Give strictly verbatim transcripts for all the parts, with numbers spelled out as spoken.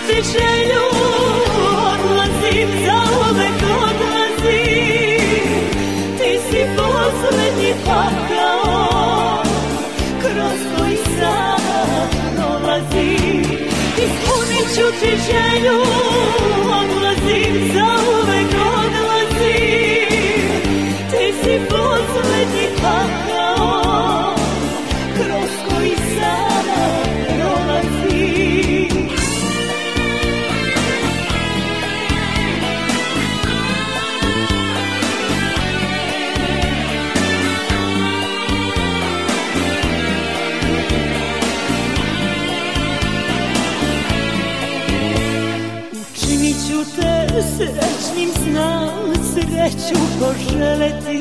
ti želju, odlazim, zauvek odlazim. Ti si poslednji pakao kroz koji sad prolazim. Ispunit ću ti želju, odlazim, zauvek odlazim. Ti si poslednji pakao kroz koji sada prolazim. Učinit ću te srećnim, znam, sreću poželeti.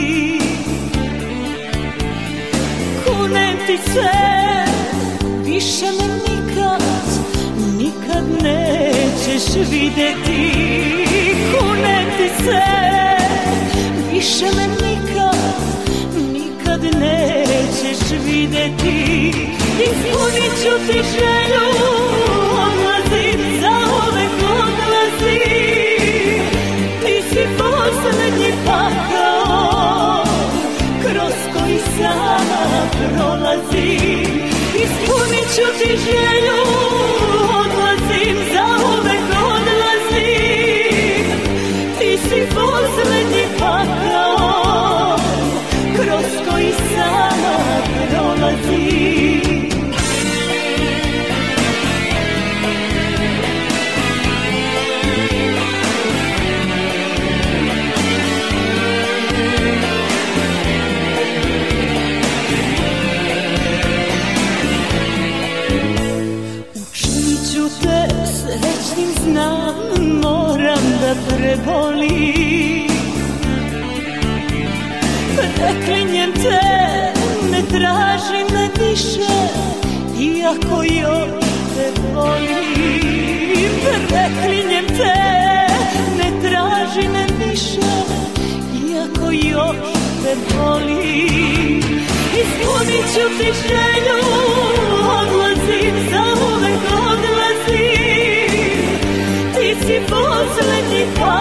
Kunem ti se, više me nikad, nikad nećeš videti. Kunem ti se, više me nikad, nikad nećeš videti. Ispunit ću ti želju, odlazim, zauvek odlazim. Ti si poslednji pakao kroz koji sada prolazim. Ispunit ću ti želju, odlazim, zauvek odlazim. Ti si poslednji pakao kroz koji sada prolazim. Srećnim, znam, moram da prebolim. Preklinjem te, ne traži me više, iako još te volim. Preklinjem te, ne traži me više, iako još te volim. Ispunit ću ti želju, odlazim, zauvek odlazim. Ti si poslednji pakao